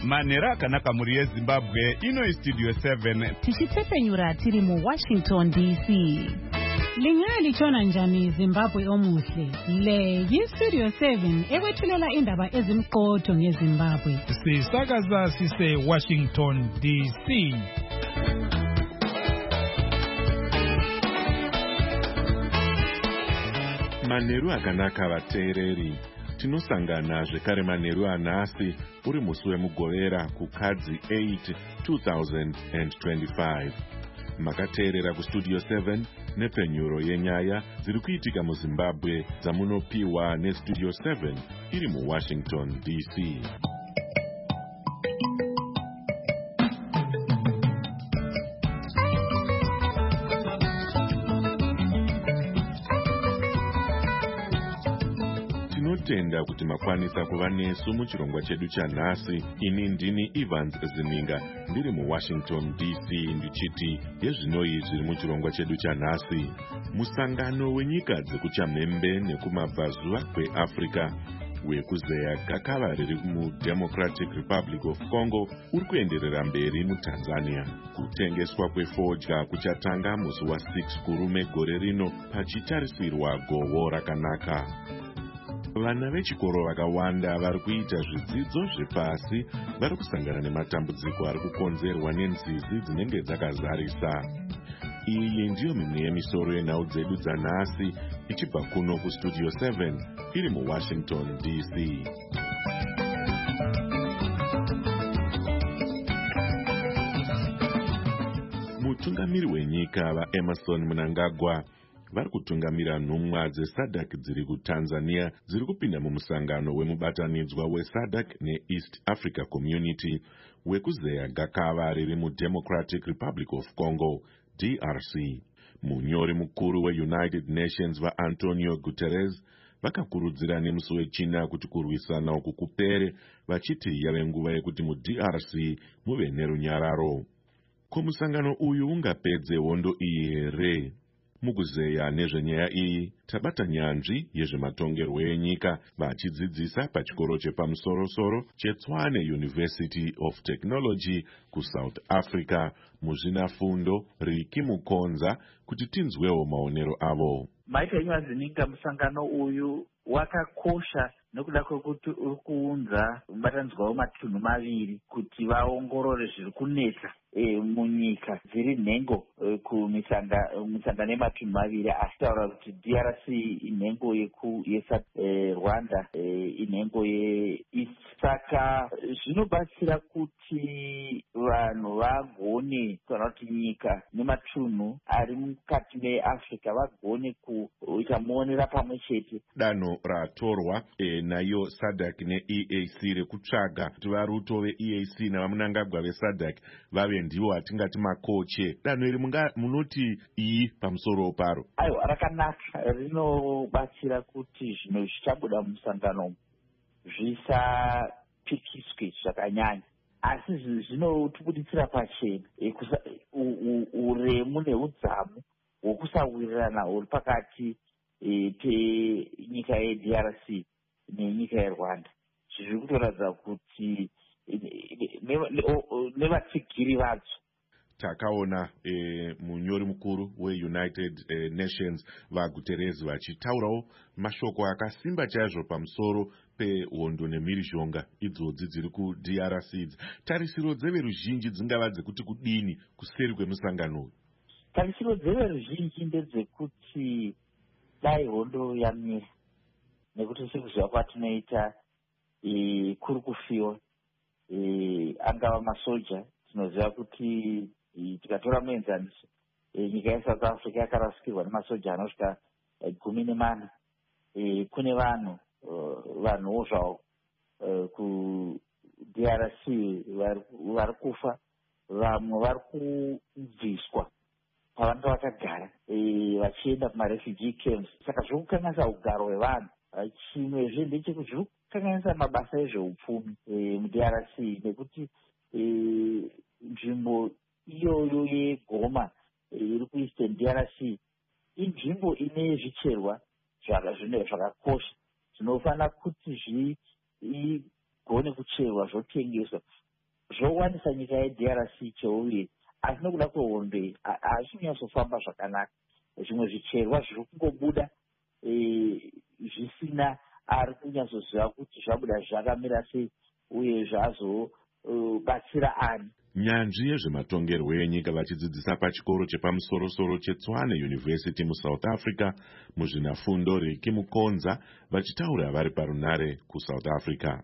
manhero akanaka mhuri yezimbabwe. Ino Studio 7 tichitsepenyura tiri muWashington DC. Lingaya lichona njani Zimbabwe omuhle? Le yiStudio 7 ekwethulela indaba ezimqotho ngeZimbabwe. Sisakaza sise Washington DC. Manheru akanaka vateereri. Tinosangana zvekare manheru anhasi uri musi wemugovera kukadzi 8 2025. Makateerera kuStudio 7 nepenyuro yenyaya dziri kuitika muZimbabwe dzamunopiwa neStudio 7 iri muWashington DC. Tinotenda kuti makwanisa kuva nesu muchirongwa chedu chanhasi. Ini ndini Evans Zininga ndiri muWashington DC ndichiti yezvinoi zviri muchirongwa chedu chanhasi. Musangano wenyika dzekuchamhembe nekumabvazuva kweAfrica wekuzeya gakava riri muDemocratic Republic of Congo uri kuenderera mberi muTanzania. Kutengeswa kwefodya kuchatanga musi wa6 kurume gore rino pachitarisirwa gohwo rakanaka. Vana vechikoro vakawanda vari kuita zvidzidzo zvepasi vari kusangana nematambudziko ari kukonzerwa nenzizi dzinenge dzakazarisa. Iyi ndiyo mimwe yemisoro yenhau dzedu dzanhasi ichibva kuno kuStudio 7 iri muWashington DC. Mutungamiri wenyika vaEmerson Mnangagwa vari kutungamira nhumwa dzeSADC dziri kuTanzania dziri kupinda mumusangano wemubatanidzwa weSADC neEast Africa Community wekuzeya gakava riri muDemocratic Republic of Congo DRC. Munyori mukuru weUnited Nations vaAntonio Guterres vakakurudzira nemusi wechina kuti kurwisana uku kupere, vachiti yave nguva yekuti muDRC muve nerunyararo. Ko musangano uyu ungapedze hondo iyi here? Mukuzeya nezvenyaya iyi tabata nyanzvi yezvematongerwo enyika vachidzidzisa pachikoro chepamusoro-soro cheTshwane University of Technology kuSouth Africa muzvinafundo Riki Mukonza kuti tinzwewo maonero avo. Maita Zininga, musangano uyu wakakosha nekuda kwekuti uri kuunza mubatanidzwa wematunhu maviri kuti vaongorore zviri kunetsa munyika dziri nhengo kumisangano yematunhu maviri, achitaura kuti DRC inhengo Rwanda inhengo yeEast. Saka zvinobatsira kuti vanhu vagone kana kuti nyika nematunhu ari mukati meAfrica vagone kuita muonera pamwe chete. Danho ratorwa nayo SADC neEAC rekutsvaga kuti varuto veEAC navaMnangagwa veSADC vave ndivo atingati makoche. Danho iri munoti iyi pamusoro paro? Aiwa, rakanaka, rinobatsira kuti zvinhu zvichabuda mumusangano zvisapikiswe zvakanyanya, asi zvinotibuditsira pachena uremu neudzamu hwokusawirirana huri pakati penyika yeDRC nenyika yeRwanda. Zviri kutoratidza kuti nevatsigiri vadzo. Takaona munyori mukuru weUnited Nations vaGuterres vachitaurawo mashoko akasimba chaizvo pamusoro pehondo nemhirizhonga idzodzi dziri kuDRC. Tarisiro dzeveruzhinji dzingava dzekuti kudini kuseri kwemusangano? Tarisiro dzeveruzhinji ndedzekuti dai hondo yamira, nekuti sekuziva kwatinoita kuri kufiwa angava masoja. Tinoziva kuti tikatora muenzaniso nyika yeSouth Africa yakarasikirwa nemasoja anosvika 14. Kune vanhuwo zvavo kuDRC vari kufa, vamwe vari kubviswa pavanenge vakagara vachienda kumarefugee camps. Saka zviri kukanganisa ugaro hwevanhu. Chimwezve ndechekuti zviri kukanganisa mabasa ezveupfumi muDRC, nekuti nzvimbo iyoyo yeGoma iri kuEastern DRC inzvimbo ine zvicherwa zvakakosha zvinofanira kuti zvigone kucherwa zvotengeswa zvowanisa nyika yeDRC cheuviri, asi nokuda kwehondo iyi hazvisi kunyatsofamba zvakanaka. Zvimwe zvicherwa zviri kungobuda zvisina ari kunyatsoziva kuti zvabuda zvakamira sei uye zvazobatsira ani. Nyanzvi yezvematongerwo enyika vachidzidzisa pachikoro chepamusoro-soro cheTshwane University muSouth Africa muzvinafundo Riki Mukonza vachitaura vari parunare kuSouth Africa.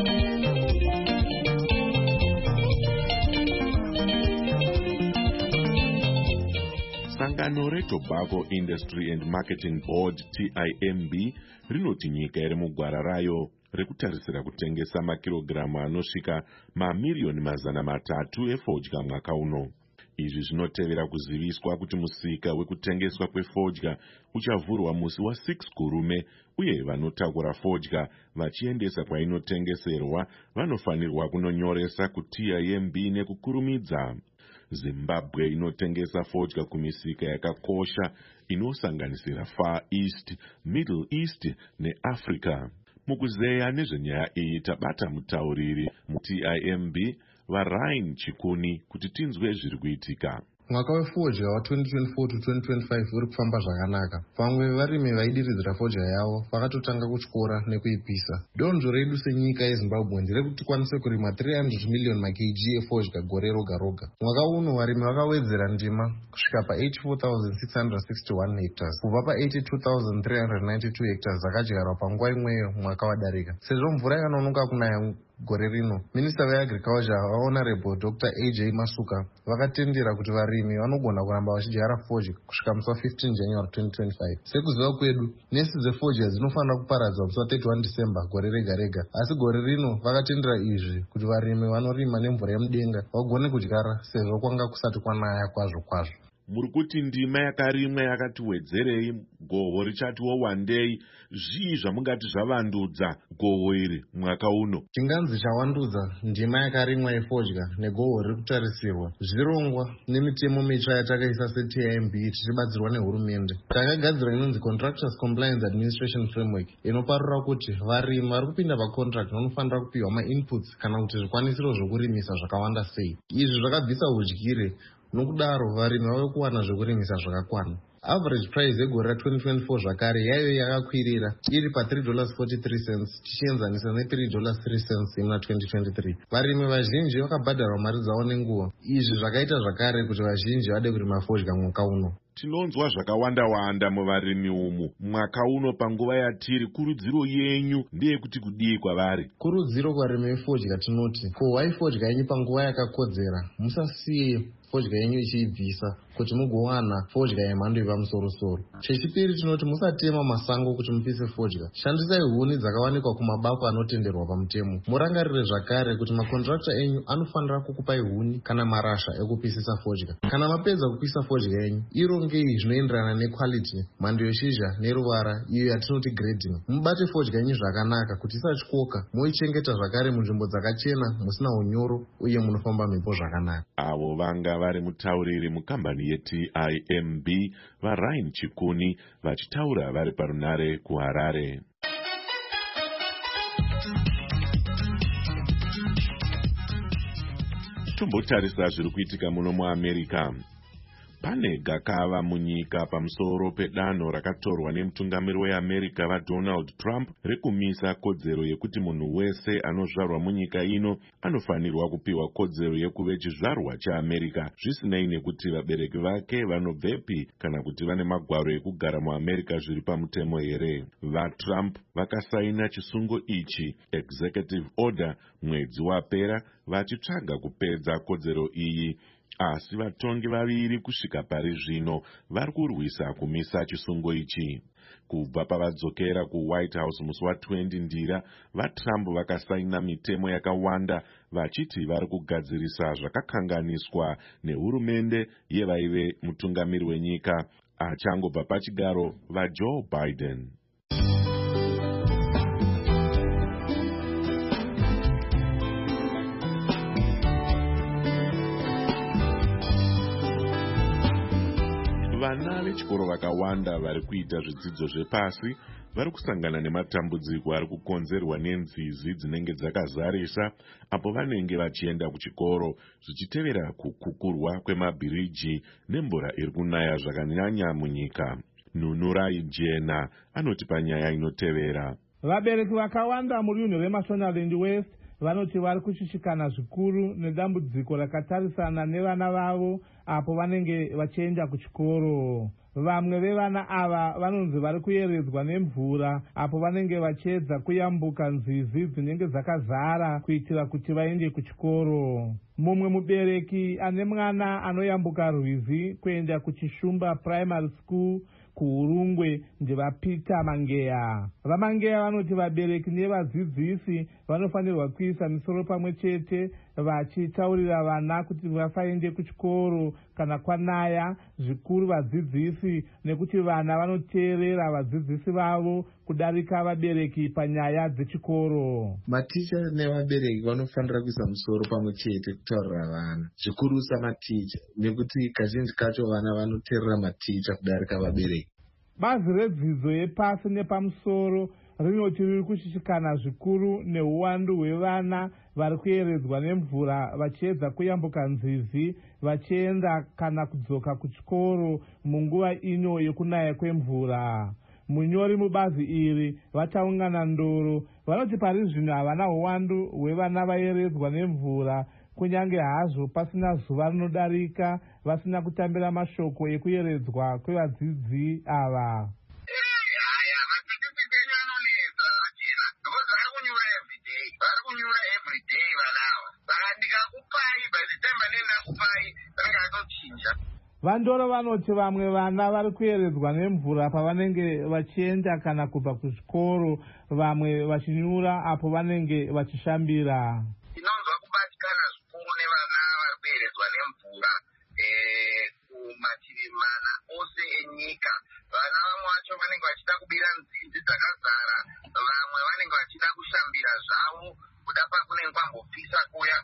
Sangano reTobacco Industry and Marketing Board TIMB rinoti nyika iri mugwara rayo rekutarisira kutengesa makirogiramu anosvika mamiliyoni 300 efodya mwaka uno. Izvi zvinotevera kuziviswa kuti musika wekutengeswa kwefodya uchavhurwa musi wa6 Gurume uye vanotakura fodya vachiendesa kwainotengeserwa vanofanirwa kunonyoresa kuTIMB nekukurumidza. Zimbabwe inotengesa fodya kumisika yakakosha inosanganisira Far East, Middle East neAfrica. Mukuzeya nezvenyaya iyi tabata mutauriri muTIMB vaRyan Chikuni kuti tinzwe zviri kuitika. Mwaka wefodya wa2024 to 2025 uri kufamba zvakanaka. Vamwe vevarimi vaidiridzira fodya yavo vakatotanga kutyora nekuipisa. Donzvo redu senyika yeZimbabwe nderekuti tikwanise kurima 300 million makg efodya gore roga roga. Mwaka uno varimi vakawedzera ndima kusvika pa84,661 hectares kubva pa82,392 hectares dzakadyarwa panguva imweyo mwaka wadarika. Sezvo mvura yakanonoka kunaya gore rino, Minista weAgriculture Honorable Dr. AJ Masuka vakatendera kuti varimi vanogona kuramba vachidyara fodya kusvika musi wa15 January 2025. Sekuziva kwedu, nesi dzefodya dzinofanira kuparadzwa musi wa31 December gore rega rega, asi gore rino vakatendera izvi kuti varimi vanorima nemvura yemudenga vagone kudyara sezvo kwanga kusati kwanaya kwazvo kwazvo. Muri kuti ndima yakarimwa yakatiwedzerei, gohwo richatiwo wandei, zvii zvamungati zvavandudza gohwo iri mwaka uno? Chinganzi chawandudza ndima yakarimwa yefodya negohwo riri kutarisirwa zvirongwa nemitemo mitsva yatakaisa seTIMB tichibatsirwa nehurumende. Takagadzira inonzi Contractors Compliance Administration Framework inoparura kuti varimi vari kupinda pacontract vanofanira kupiwa ma-inputs kana kuti zvikwanisiro zvokurimisa zvakawanda sei. Izvi zvakabvisa udyire, nokudaro varimi vave kuwana zvekurimisa zvakakwana. Average price yegore ra2024 zvakare yaive yakakwirira iri pa$3.43 tichienzanisa ne$3.03 imuna 2023. Varimi vazhinji vakabhadharwa mari dzavo nenguva. Izvi zvakaita zvakare kuti vazhinji vade kurima fodya mwaka uno. Tinonzwa zvakawanda-wanda muvarimi umu. Mwaka uno panguva yatiri, kurudziro yenyu ndeyekuti kudii kwavari? Kurudziro kuvarimi vefodya tinoti, kohwai fodya yenyu panguva yakakodzera. Musasiye fodya yenyu ichiibvisa kuti mugowana fodya yemhando yepamusoro-soro. Chechipiri tinoti musatema masango kuti mupise fodya. Shandisai huni dzakawanikwa kumabako anotenderwa pamutemo. Murangarire zvakare kuti makontrakta enyu anofanira kukupai huni kana marasha ekupisisa fodya. Kana mapedza kupisa fodya yenyu, irongei zvinoenderana nequality, mhando yeshizha neruvara, iyo yatinoti grading. Mubate fodya yenyu zvakanaka kuti isatyoka, moichengeta zvakare munzvimbo dzakachena, musina unyoro uye munofamba mhepo zvakanaka. Avo vanga vari mutauriri mukambani yeTIMB vaRyan Chikuni vachitaura vari parunare kuHarare. Tombotarisa zviri kuitika muno muAmerica. Pane gakava munyika pamusoro pedanho rakatorwa nemutungamiri weAmerica vaDonald Trump rekumisa kodzero yekuti munhu wese anozvarwa munyika ino anofanirwa kupiwa kodzero yekuve chizvarwa cheAmerica zvisinei nekuti vabereki vake vanobvepi kana kuti vane magwaro ekugara muAmerica zviri pamutemo here. VaTrump vakasaina chisungo ichi, executive order, mwedzi wapera vachitsvaga kupedza kodzero iyi. Asi vatongi vaviri kusvika pari zvino vari kurwisa kumisa chisungo ichi. Kubva pavadzokera kuWhite House musi wa20 Ndira, vaTrump vakasaina mitemo yakawanda vachiti vari kugadzirisa zvakakanganiswa nehurumende yevaive mutungamiri wenyika achangobva pachigaro vaJoe Biden. vana vechikoro vakawanda vari kuita zvidzidzo zvepasi vari kusangana nematambudziko ari kukonzerwa nenzizi dzinenge dzakazarisa apo vanenge vachienda kuchikoro, zvichitevera kukukurwa kwemabhiriji nemvura iri kunaya zvakanyanya munyika. Nunurai Jena anoti panyaya inotevera. Vabereki vakawanda muri unhu reMashonaland West vanoti vari kushishikana zvikuru nedambudziko rakatarisana nevana vavo apo vanenge vachienda kuchikoro. Vamwe vevana ava vanonzi vari kuyeredzwa nemvura apo vanenge vachiedza kuyambuka nzizi dzinenge dzakazara kuitira kuti vaende kuchikoro. Mumwe mubereki ane mwana anoyambuka rwizi kuenda kuChishumba Primary School kuUrungwe ndevaPeter Mangeya. VaMangeya vanoti vabereki nevadzidzisi vanofanirwa kuisa misoro pamwe chete vachitaurira vana kuti vasaende kuchikoro kana kwanaya, zvikuru vadzidzisi, nekuti vana vanoteerera vadzidzisi vavo kudarika vabereki panyaya dzechikoro. Maticha nevabereki vanofanira kuisa musoro pamwe chete kutaurira vana, zvikuru samaticha, nekuti kazhinji kacho vana vanoteerera maticha kudarika vabereki. Bazi redzidzo yepasi nepamusoro rinoti riri kushishikana zvikuru neuwandu hwevana vari kuyeredzwa nemvura vachiedza kuyambuka nzizi vachienda kana kudzoka kuchikoro munguva ino yekunaya kwemvura. Munyori mubazi iri vachaungana ndoro vanoti pari zvino havana uwandu hwevana vayeredzwa nemvura, kunyange hazvo pasina zuva rinodarika vasina kutambira mashoko ekuyeredzwa kwevadzidzi ava. Vandoro vanoti vamwe vana vari kuyeredzwa nemvura pavanenge vachienda kana kubva kuzvikoro, vamwe vachinyura apo vanenge vachishambira. Tinonzwa kubatikana zvikuru nevana vari kuyeredzwa nemvura kumativi mana ose enyika. Vana vamwe vacho vanenge vachida kubira nzizi dzakazara, vamwe vanenge vachida kushambira zvavo kuda pakunenge kwambopisa kuya.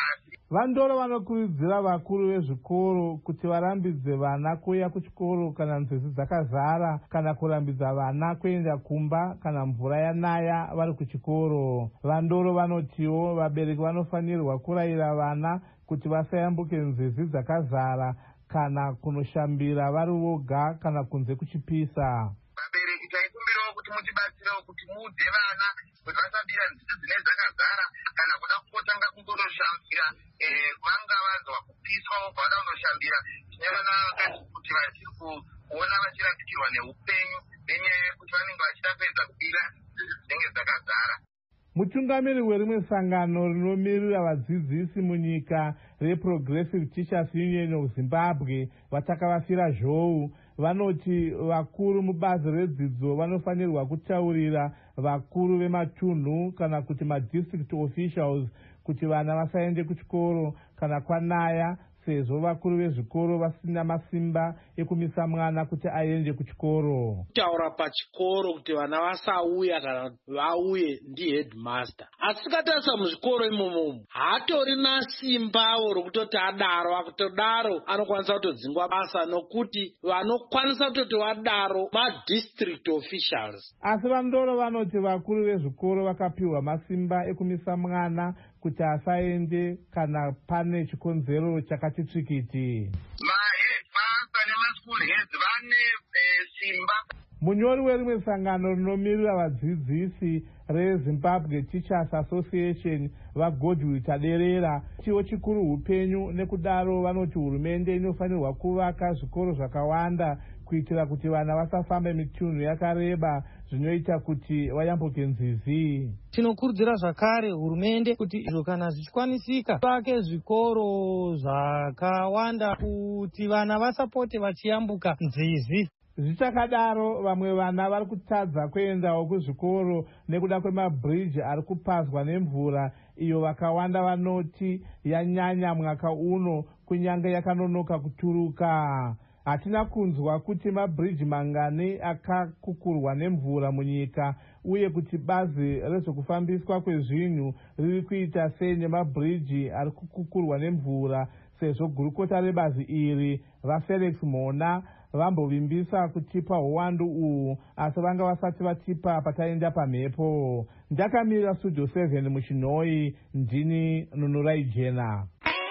Vandoro vanokurudzira vakuru vezvikoro kuti varambidze vana kuya kuchikoro kana nzizi dzakazara, kana kurambidza vana kuenda kumba kana mvura yanaya vari kuchikoro. Vandoro vanotiwo vabereki vanofanirwa kurayira vana kuti vasayambuke nzizi dzakazara kana kunoshambira vari voga kana kunze kuchipisa. Vabereki taikumbirawo kuti mutibatsirewo kuti muudze vana kuti vasabira nzizi dzinenge dzakazara kana kuda kungotanga kungonoshambira vanga vanzwa kupiswa vobva vada kunoshambira. Tinoona kuti vachiri kuona vachirapikirwa neupenyu nenyaya yekuti vanenge vachida kuedza kubira nzizi dzinenge dzakazara. Mutungamiri werimwe sangano rinomirira vadzidzisi munyika reProgressive Teachers Union of Zimbabwe vatakavafira zhou vanoti vakuru mubazi redzidzo vanofanirwa kutaurira vakuru vematunhu kana kuti madistrict officials kuti vana vasaende kuchikoro kana kwanaya, sezvo vakuru vezvikoro vasina masimba ekumisa mwana kuti aende kuchikoro. Taura pachikoro kuti vana vasauya kana vauye ndiheadmaster. Asi tikatarisa muzvikoro imomo hatorina simbawo rokutoti adaro, akutodaro anokwanisa kutodzingwa basa nokuti vanokwanisa kutoti vadaro madistrict officials. Asi vandoro vanoti vakuru vezvikoro vakapiwa masimba ekumisa mwana kuti asaende kana pane chikonzero chakati tsvikiti. Maheadmaster nemaschool heads vane simba. Munyori werimwe sangano rinomirira vadzidzisi reZimbabwe Teachers Association vaGodwill Taderera chiwo chikuru upenyu, nekudaro vanoti hurumende inofanirwa kuvaka zvikoro zvakawanda kuitira kuti vana vasafambe mitunhu yakareba zvinoita kuti vayambuke nzizi. Tinokurudzira zvakare hurumende kuti izvo kana zvichikwanisika vake zvikoro zvakawanda kuti vana vasapote vachiyambuka nzizi. Zvichakadaro vamwe vana vari kutadza kuendawo kuzvikoro nekuda kwemabhiriji ari kupazwa nemvura iyo vakawanda vanoti yanyanya mwaka uno kunyange yakanonoka kuturuka. Hatina kunzwa kuti mabhiriji mangani akakukurwa nemvura munyika uye kuti bazi rezvekufambiswa kwezvinhu riri kuita sei nemabhiriji ari kukukurwa nemvura, sezvo gurukota rebazi iri vaFelix Mona vambovimbisa kutipa uwandu uhu, asi vanga vasati vatipa pataenda pamhepo. Ndakamirira studio 7 muchinhoi, ndini Nunurai Jena.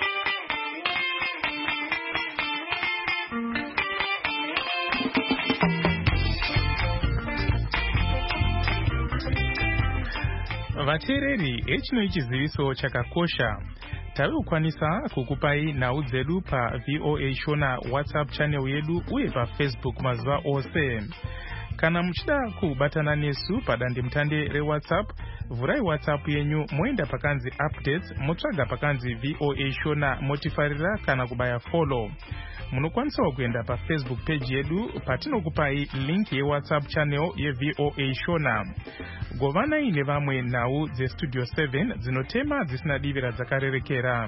Vateereri, echino chiziviso chakakosha. Tave kukwanisa kukupai nhau dzedu pa VOA Shona WhatsApp channel yedu uye pa Facebook mazuva ose. Kana muchida kubatana nesu padandemutande reWhatsApp, vurai WhatsApp yenyu moenda pakanzi updates, motsvaga pakanzi VOA Shona, motifarira kana kubaya follow. Munokwanisa kuenda pa Facebook page yedu patinokupai link yeWhatsApp channel yeVOA Shona. Govanai nevamwe nhau dzestudio 7 dzinotema dzisina divira dzakarerekera.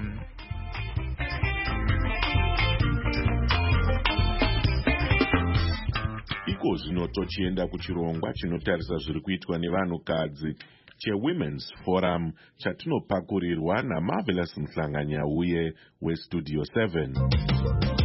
Iko zvino tochienda kuchirongwa chinotarisa zviri kuitwa nevanhukadzi cheWomen's Forum chatinopakurirwa naMarvelous Mhlanganyauye weStudio 7.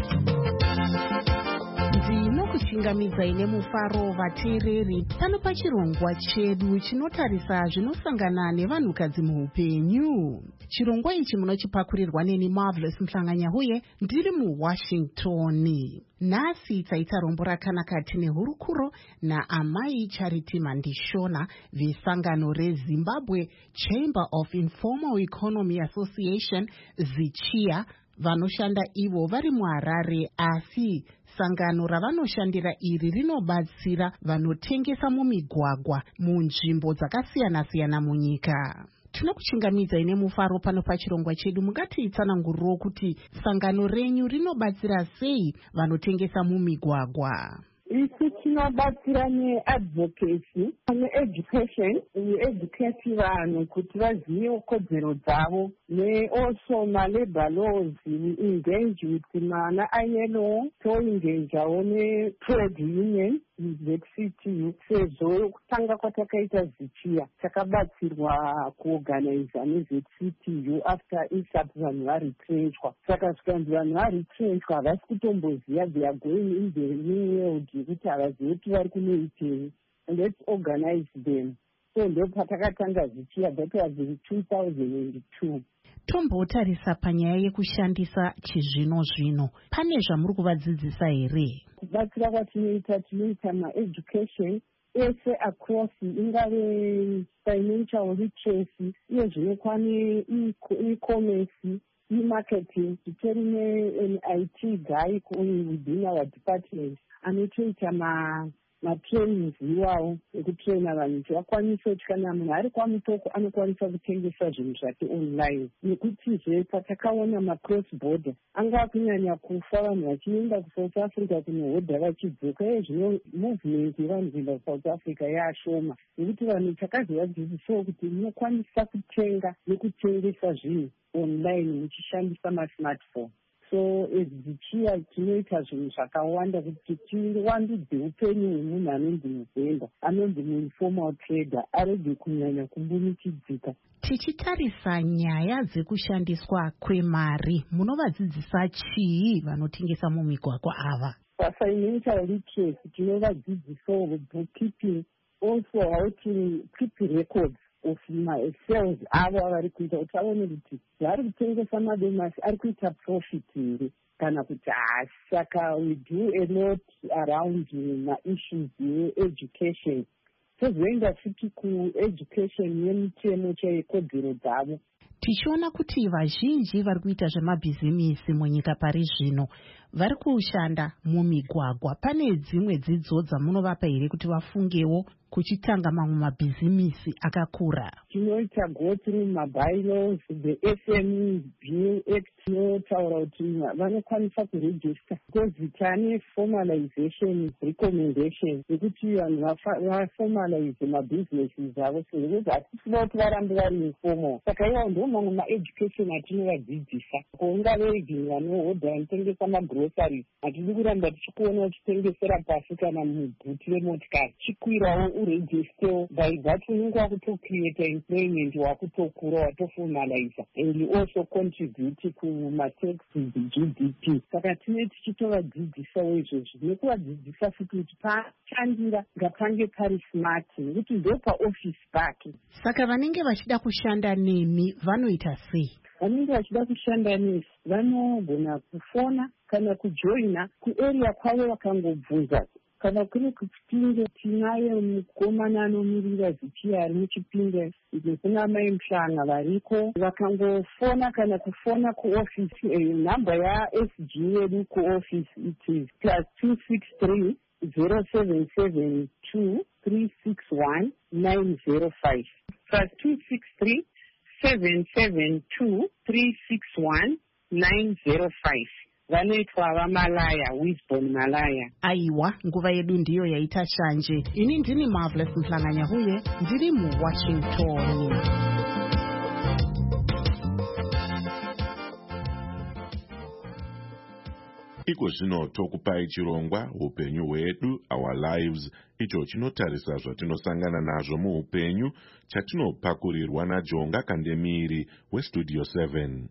Ndinokuchingamidzai nemufaro vateereri pano pachirongwa chedu chinotarisa zvinosangana nevanhukadzi muupenyu. Chirongwa ichi munochipakurirwa neni Marvelous Mhlanganyauye ndiri muWashington. Nhasi taita rombo rakanaka tine hurukuro naamai Charity Mandishona vesangano reZimbabwe Chamber of Informal Economy Association ZICHIA, vanoshanda ivo vari muHarare, asi sangano ravanoshandira iri rinobatsira vanotengesa mumigwagwa munzvimbo dzakasiyana-siyana munyika. Tinokuchingamidzai nemufaro pano pachirongwa chedu. Mungatiitsananguriro kuti sangano renyu rinobatsira sei vanotengesa mumigwagwa? Isu tinobatsira neadvocacy needucation, educate vanhu kuti vazive kodzero dzavo, also malabor laws. We engage with ILO, toengagewo netrade union ZCTU. Sezvo kutanga kwatakaita ZICHIA takabatsirwa kuorganiza neZCTU after ISAP vanhu varetrenchwa. Saka zvikanzi vanhu varetrenchwa havasi kutomboziva they are going in the new world yekuti havazivi kuti vari kunoitei. Let's organize them. So ndo patakatanga ZICHIA, that was in 2002. Tombotarisa panyaya yekushandisa chizvino-zvino. Pane zvamuri kuvadzidzisa here? Kubatsira kwatinoita ma-education ese across, ingave financial literacy, iye zvinokwa e-commerce, e-marketing. Titori ne-IT guy within our department anotoita matrainings iwawo ekutraina vanhu kuti vakwanise kuti kana munhu ari kwamutoko anokwanisa kutengesa zvinhu zvake online. Nekutizve patakaona macross border angava kunyanya kufa vanhu vachienda kuSouth Africa kunohodha vachidzoka, zvino movement yevanhu kuenda kuSouth Africa yaashoma, nekuti vanhu takazovadzidzisawo kuti munokwanisa kutenga nekutengesa zvinhu online muchishandisa masmartphone. So ZICHIA tinoita zvinhu zvakawanda kuti tiwandudze upenyu hwemunhu anonzi muvenda, anonzi muinformal trader, arege kunyanya kumbunikidzika. Tichitarisa nyaya dzekushandiswa kwemari, munovadzidzisa chii vanotengesa mumigwagwa ava? Financial literacy tinovadzidzisawo bookkeeping, also how to keep records of sales avo avari kuita, kuti aone kuti vari kutengesa madomasi ari kuita profit here kana kuti haasi. Saka we do a lot around maissues yeeducation. Tozoenda futi kueducation yemitemo chekodzero dzavo. Tichiona kuti vazhinji vari kuita zvemabhizimisi munyika pari zvino vari kushanda mumigwagwa. Pane dzimwe dzidzo dzamunovapa here kuti vafungewo kuchitanga mamwe mabhizimisi akakura? Tinoita go through mabylaws, the SME Bill Act inotaura kuti vanokwanisa kuregister, because tane formalization recommendation yekuti vanhu vaformalize mabusinesses avo, sekuti hatisina kuti varambe vari informal. Saka iwawo ndo mamwe maeducation atinovadzidzisa, kungave vanhu vanohodha vanotengesa magro magroceries. Hatidi kuramba tichikuona uchitengesera pasi kana mubhuti remotikari. Chikwirawo uregistewo. By that unenge wakutocreata employment, wakutokura, watoformaliza. And you also contribute kumataxes, GDP. Saka tine tichitovadzidzisawo izvozvo. Nekuvadzidzisa futi kuti pachandira ngapange pari smart, nekuti ndo paofisi pake. Saka vanenge vachida kushanda nemi vanoita sei? Vanenge vachida kushanda nesi vanogona kufona kana kujoina kuarea kwavo vakangobvunza. Kana kuri kuchipinge tinaye mukomana anomirira zvichiyari muchipinge, izvo kuna mai Mhlanga variko, vakangofona kana kufona kuofisi. Namba yaSG yedu kuofisi it is +263 0772 361 905 +263 772 361 905. Vanoitwa vamalaya, Wisbon Malaya. Aiwa, nguva yedu ndiyo yaita shanje. Ini ndini Marvelous Mhlanga huye, ndiri muWashington. Iko zvino tokupai chirongwa upenyu hwedu, our lives, icho chinotarisa zvatinosangana nazvo muupenyu, chatinopakurirwa naJonga Kandemiri weStudio 7.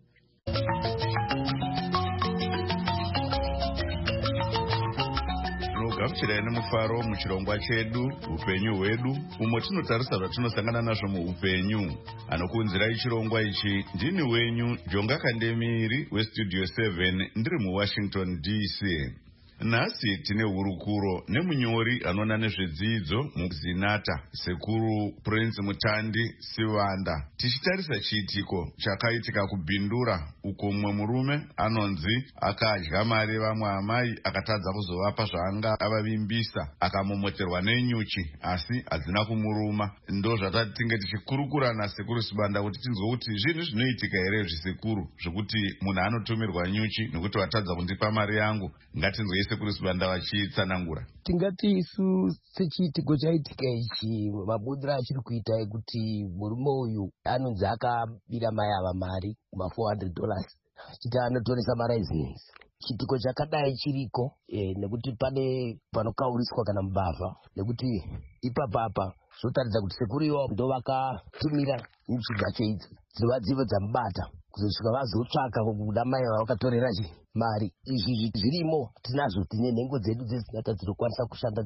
Gamuchirai nemufaro muchirongwa chedu upenyu hwedu, umo tinotarisa zvatinosangana nazvo muupenyu. Anokuunzirai chirongwa ichi ndini wenyu Jonga Kandemiri weStudio 7, ndiri muWashington DC. Nhasi tine hurukuro nemunyori anoona nezvedzidzo muZinata, Sekuru Prince Mutandi Sivanda. Tichitarisa chiitiko chakaitika kuBhindura, uko mumwe murume anonzi akadya mari vamwe amai akatadza kuzovapa zvaanga avavimbisa, akamomoterwa nenyuchi asi hadzina kumuruma. Ndo zvatatinge tichikurukura naSekuru Sivanda kuti tinzwe kuti zvinhu zvinoitika here zvisekuru zvekuti munhu anotumirwa nyuchi nekuti watadza kundipa mari yangu. Ngatinzwe Sekuru Sivanda vachitsanangura. Tingati isu sechiitiko chaitika ichi, mabudira achiri kuita ekuti murume uyu anonzi akabira mai ava mari $400 chiti anotoresa maraizinesi. Chiitiko chakadai chiriko nekuti pane panokauriswa kana mbavha, nekuti ipapapa zvotaridza kuti sekuru iwo ndo vakatumira nyuchi dzacho idzi dzova dzivo dzamubata kuzosvika vazotsvaka kuda mai vakatorera mari. Izvi zvirimo tinazvo, tine nhengo dzedu dzezinata dzinokwanisa kushanda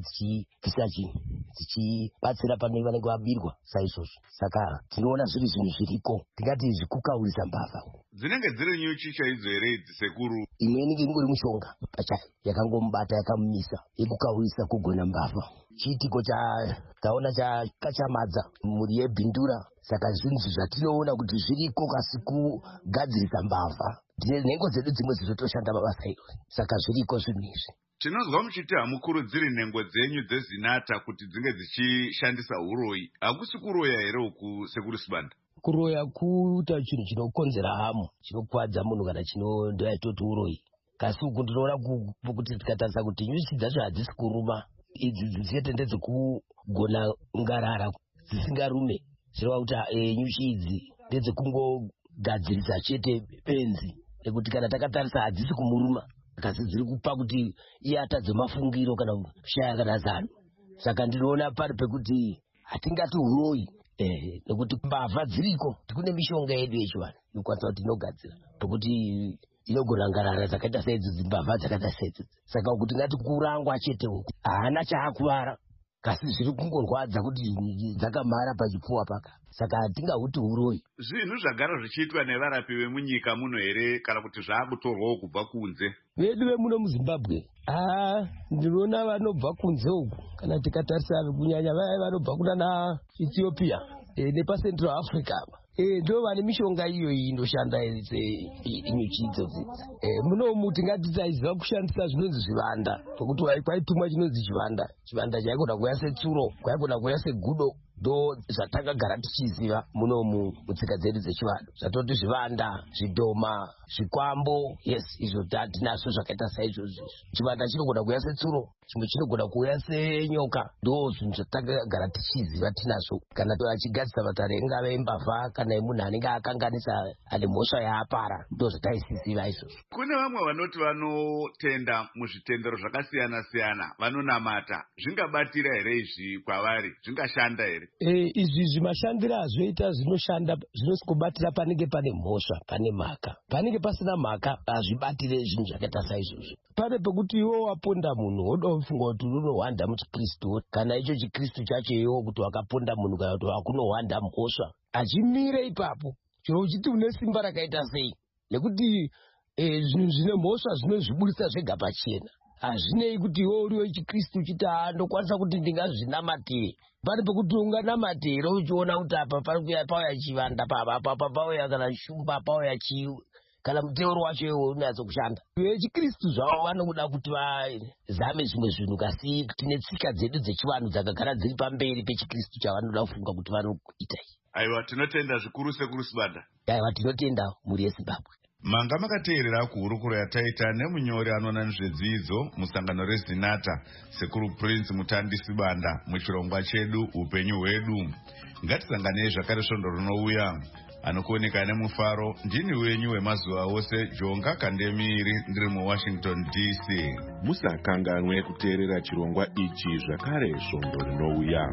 dzichibatsira pane vanenge vabirwa saizvozvo. Saka tinoona zviri zvinhu zviriko, tingati zvikukaurisa mbavha. Dzinenge dziri nyuchi chaidzo here idzi sekuru? Imwe inenge ingori mushonga pachayo yakangomubata yakamumisa yekukaurisa kugona mbavha. Chiitiko taona chakachamadza mhuri yeBhindura. Saka zvinhu zvatinoona kuti zviriko kasi kugadzirisa mbavha. Tine nhengo dzedu dzimwe dzinotoshanda mabasa iwo, saka zviriko zvinhu izvi. Tinonzwa muchiti hamukurudziri nhengo dzenyu dzeZinata kuti dzinge dzichishandisa uroyi. Hakusi kuroya here uku Sekuru Sivanda? Kuroya kuita chinhu chinokonzera hamo, chinokwadza munhu kana ndoyatoti uroyi. Kasi uku ndinoona kuti tikatarisa kuti nyuchi dzacho hadzisi kuruma, idzi chete ndedzekugona ngarara dzisingarume. Zvireva kuti nyuchi idzi ndedzekungodadzirisa chete benzi, nekuti kana takatarisa hadzisi kumuruma, kasi dziri kupa kuti iye atadze mafungiro kana kushaya kana zano. Saka ndinoona pari pekuti hatingati uroyi, nekuti mbavha dziriko, tikune mishonga yedu yechivanhu inokwanisa kuti inogadzira pekuti inogona ngarara dzakaita saidzo, mbavha dzakaita saidzo. Saka kuti ngati kurangwa chete uku haana chaakuvara, kasi zviri kungorwadza kuti dzakamhara pachipfuwa paka. Saka hatingahuti uroyi. Zvinhu zvagara zvichiitwa nevarapi vemunyika muno here kana kuti zvaakutorwawo kubva kunze? Vedu vemuno muZimbabwe ndinoona vanobva kunze uku, kana tikatarisa kunyanya vaya vanobva kuna Ethiopia nepaCentral Africa ndo vane mishonga iyoyi inoshanda nyuchi idzodzi. Munomu tingati taiziva kushandisa zvinonzi zvivanda, pekuti kwaitumwa chinonzi chivanda chaigona kuya setsuro, kwaigona kuya segudo, ndo zvatakagara tichiziva munomu mutsika dzedu dzechivanhu, zvatoti zvivanda, zvidhoma, zvikwambo. Yes, izvo tinazvo zvakaita saizvozvo. Chivanda chinogona kuuya setsuro, chimwe chinogona kuuya senyoka. Ndo zvinhu zvatakagara tichiziva tinazvo. Kana achigadzisa vatare ingave imbavha kana yemunhu anenge akanganisa ane mhosva yaapara, ndo zvataisiziva izvozvo. Kune vamwe vanoti vanotenda muzvitendero zvakasiyana siyana, vanonamata. Zvingabatira here izvi kwavari? Zvingashanda here? Izvi mashandiro azvoita zvinoshanda, zvinokubatira panenge pane mhosva, pane mhaka. Panenge pasina mhaka hazvibatire zvinhu zvakaita saizvozvo. Pane pekuti iwo waponda munhu woda kufunga kuti unohwanda muchikristu, kana icho chikristu chacho iwo kuti wakaponda munhu kana kuti wakunohwanda mhosva, achimire ipapo chero uchiti une simba rakaita sei, nekuti zvinhu zvine mhosva zvinozvibudisa zvega pachena. Hazvinei kuti iwe uri wechikristu uchiti ndokwanisa kuti ndingazvinamatire. Pane pekuti unganamatire uchiona kuti apa pauya chivanda, pauya kana shumba, pauya chiu, kana muteuro wacho iwo unatso kushanda. Vechikristu zvavo vanoda kuti vazame zvimwe zvinhu, kasi tine tsika dzedu dzechivanhu dzakagara dziri pamberi pechikristu chavanoda kufunga kuti vanoita. Aiwa, tinotenda zvikuru sekuru Sibanda. Aiwa, tinotenda muri yeZimbabwe. Manga makateerera kuhurukuro yataita nemunyori anoona nezvedzidzo musangano reZinata, sekuru Prince Mutandi Sibanda, muchirongwa chedu upenyu hwedu. Ngatisanganei zvakare svondo rinouya. Anokuoneka nemufaro ndini wenyu wemazuva ose, Jonga Kandemiri, ndiri muWashington DC. Musakanganwe kuteerera chirongwa ichi zvakare svondo rinouya.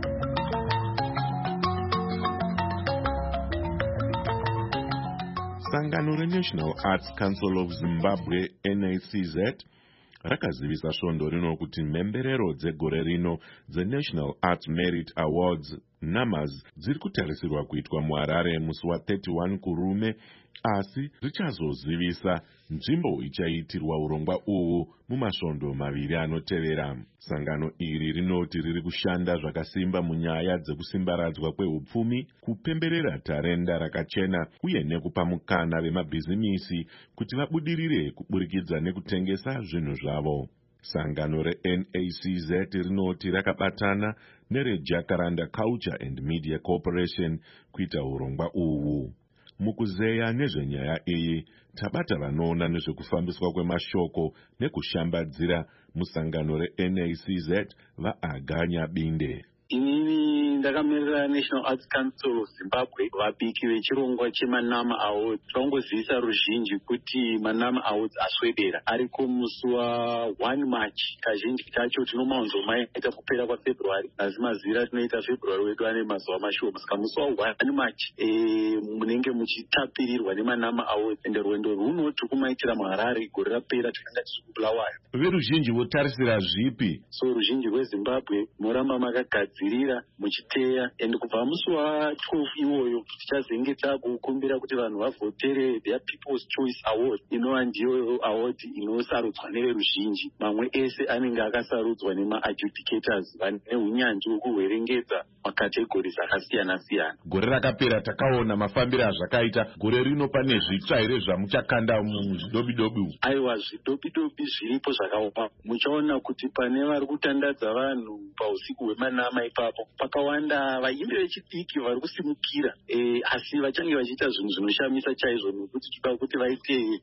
Sangano reNational Arts Council of Zimbabwe, NACZ, rakazivisa svondo rino kuti mhemberero dzegore rino dzeNational Arts Merit Awards NAMAs dziri kutarisirwa kuitwa muHarare musi wa31 kurume, asi richazozivisa nzvimbo ichaitirwa urongwa uhu mumasvondo maviri anotevera. Sangano iri rinoti riri kushanda zvakasimba munyaya dzekusimbaradzwa kwehupfumi, kupemberera tarenda rakachena uye nekupa mukana vemabhizimisi kuti vabudirire kuburikidza nekutengesa zvinhu zvavo. Sangano reNACZ rinoti rakabatana nereJacaranda Culture and Media Corporation kuita urongwa uhu. Mukuzeya nezvenyaya iyi, tabata vanoona nezvekufambiswa kwemashoko nekushambadzira musangano reNACZ vaAganya Binde. Inini ndakamirira National Arts Council of Zimbabwe, vabiki vechirongwa chemanama awards. Tongozivisa ruzhinji kuti manama awards aswedera ariko musi wa1 March. Kazhinji kacho tinomaonzomaita kupera kwaFebruary, asi mazivira tinoita February wedu ane mazuva mashoma. Saka musi wa1 March munenge muchitapirirwa nemanama awards, ende rwendo runoti kumaitira muHarare gore rapera takanga tiri kuBulawayo. Veruzhinji votarisira zvipi? So ruzhinji rweZimbabwe moramba makagadzirira muchiteya, ende kubva musi wa12 iwoyo tichazenge takukumbira kuti vanhu vavhotere their People's Choice Award, inova ndiyo award inosarudzwa neveruzhinji. Mamwe ese anenge akasarudzwa nema-adjudicators vane unyanzvi hwekuhwerengedza makategorizi akasiyana siyana. Gore rakapera takaona mafambiro azvakaita. Gore rino pane zvitsva here zvamuchakanda muzvidobidobi? Aiwa, zvidobidobi zviripo zvakaoma. Muchaona kuti pane vari kutandadza vanhu pausiku hwemanama ipapo pakawanda vaimbi vechidiki vari kusimukira, asi vachange vachiita zvinhu zvinoshamisa chaizvo, nekuti toda kuti vaite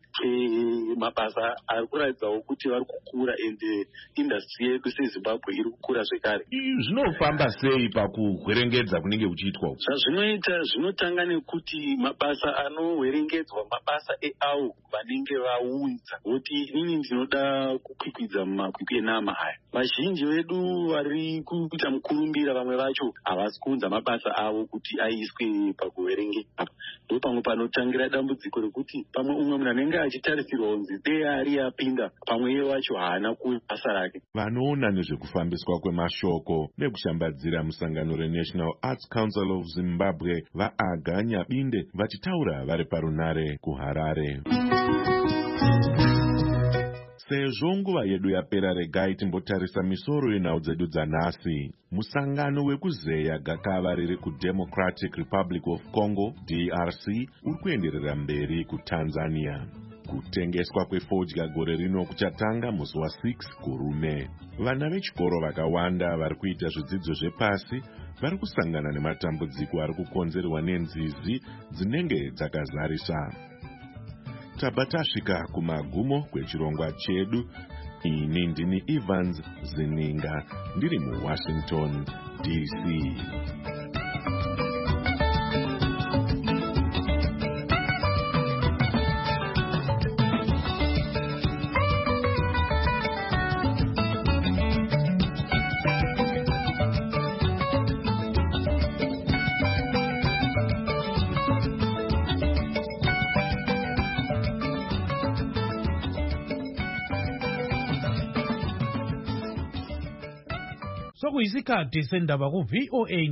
mabasa ari kuratidzawo kuti vari kukura, ende industry yedu seZimbabwe iri kukura zvekare. Zvinofamba sei pakuhwerengedza kunenge kuchiitwa? Zvazvinoita zvinotanga nekuti mabasa anohwerengedzwa mabasa eavo vanenge vaunza, kuti inini ndinoda kukwikwidza mumakwikwi enama aya. Vazhinji vedu vari kuita mukurumbira, vamwe vacho havasi kuunza mabasa avo kuti aiswe pakuhwerengedza. Ndo pamwe panotangira dambudziko rekuti pamwe umwe munhu anenge achitarisirwa kunzi dei ari apinda, pamwe iye wacho haana kubasa rake. Vanoona nezvekufambiswa kwemashoko nekushambadzira musangano reNational Arts Council of Zimbabwe vaAganya Binde vachitaura vari parunare kuHarare. Sezvo nguva yedu yapera, regai timbotarisa misoro yenhau dzedu dzanhasi. Musangano wekuzeya gakava riri kuDemocratic Republic of Congo, DRC, uri kuenderera mberi kuTanzania. kutengeswa kwefodya gore rino kuchatanga musi wa6 kurume. Vana vechikoro vakawanda vari kuita zvidzidzo zvepasi vari kusangana nematambudziko ari kukonzerwa nenzizi dzinenge dzakazarisa. Tabva tasvika kumagumo kwechirongwa chedu. Ini ndini Evans Zininga ndiri muWashington DC. Sokuyisikhathi sendaba ku VOA